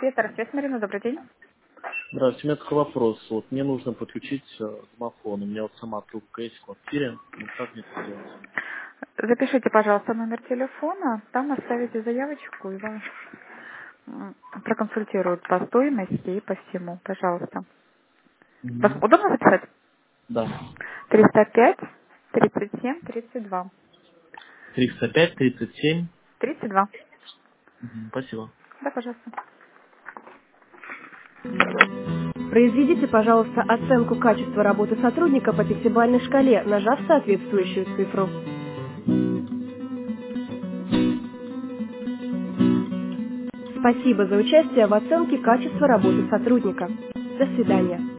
Петр, связь Марина, добрый день. Здравствуйте, у меня такой вопрос. Вот мне нужно подключить домофон. У меня вот сама трубка есть в квартире. Ну, как мне это сделать? Запишите, пожалуйста, номер телефона, там оставите заявочку и вас проконсультируют по стоимости и по всему, пожалуйста. Вас Мгм. удобно записать? Да. 305 37 32. 305, 37. 32. Спасибо. Да, пожалуйста. Произведите, пожалуйста, оценку качества работы сотрудника по пятибалльной шкале, нажав соответствующую цифру. Спасибо за участие в оценке качества работы сотрудника. До свидания.